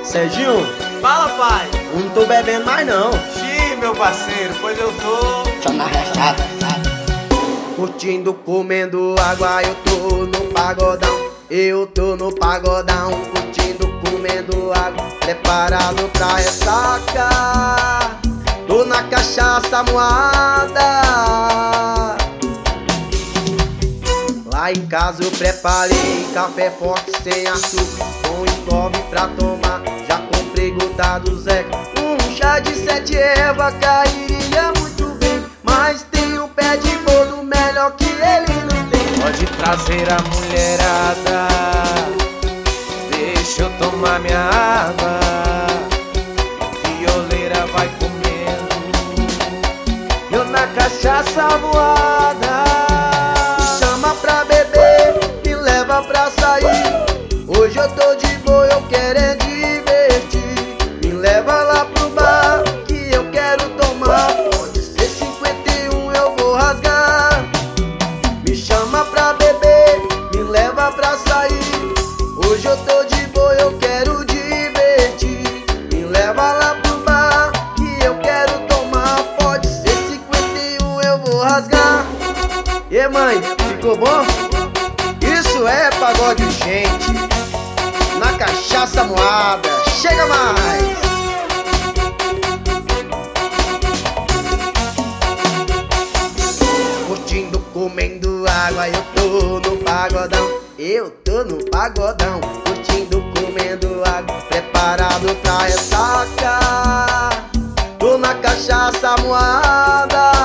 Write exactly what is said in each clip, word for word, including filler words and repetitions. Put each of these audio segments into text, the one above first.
Serginho, Fala, pai. eu não tô bebendo mais não. Xiii, meu parceiro, pois eu tô. Só na rechada. Curtindo, comendo água, eu tô no pagodão. Eu tô no pagodão, curtindo, comendo água, preparado pra ressaca. Tô na cachaça moada. Lá em casa eu preparei café forte sem açúcar, com engome pra tomar. Já comprei gota do Zeca, um chá de sete ervas cairia muito bem, mas tem um pé de bolo melhor que ele não tem. Pode trazer a mulherada, deixa eu tomar minha água. Violeira vai comendo, eu na cachaça moada. Chama pra beber, me leva pra sair. Hoje eu tô de boa, eu quero é divertir. Me leva lá pro bar, que eu quero tomar. Pode ser cinquenta e um, eu vou rasgar. Me chama pra beber, me leva pra sair. Hoje eu tô de boa, eu quero divertir. Me leva lá pro bar, que eu quero tomar. Pode ser cinquenta e um, eu vou rasgar. E mãe, ficou bom? Isso é pagode urgente, na cachaça moada. Chega mais! Curtindo, comendo água, eu tô no pagodão. Eu tô no pagodão, curtindo, comendo água, preparado pra ressaca. Tô na cachaça moada.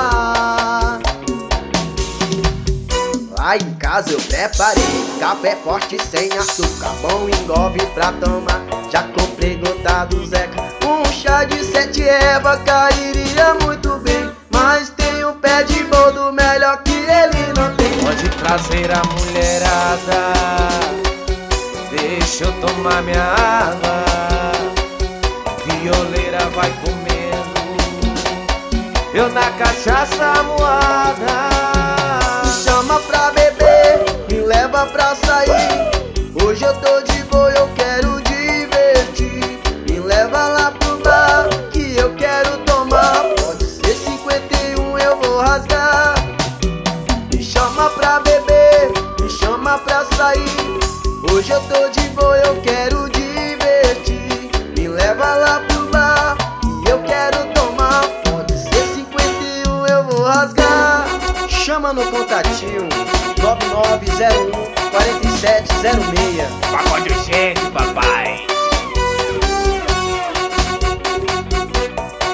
Lá em casa eu preparei café forte sem açúcar, bom engove pra tomar. Já comprei gota do Zeca, um chá de sete ervas cairia muito bem, mas tem um pé de bolo melhor que ele não tem. Pode trazer a mulherada, deixa eu tomar minha água. Violeira vai comendo, eu na cachaça moada. Chama pra beber, me leva pra sair. Hoje eu tô de boa, eu quero divertir. Me leva lá pro bar, que eu quero tomar. Pode ser cinquenta e um, eu vou rasgar. Me chama pra beber, me chama pra sair. Hoje eu tô de boa, eu quero divertir. Me leva lá pro bar, que eu quero tomar. Pode ser cinquenta e um, eu vou rasgar. Chama no contatinho nove nove zero um, quatro sete zero seis. Pagode urgente, papai.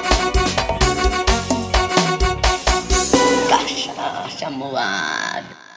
Cachaça moada.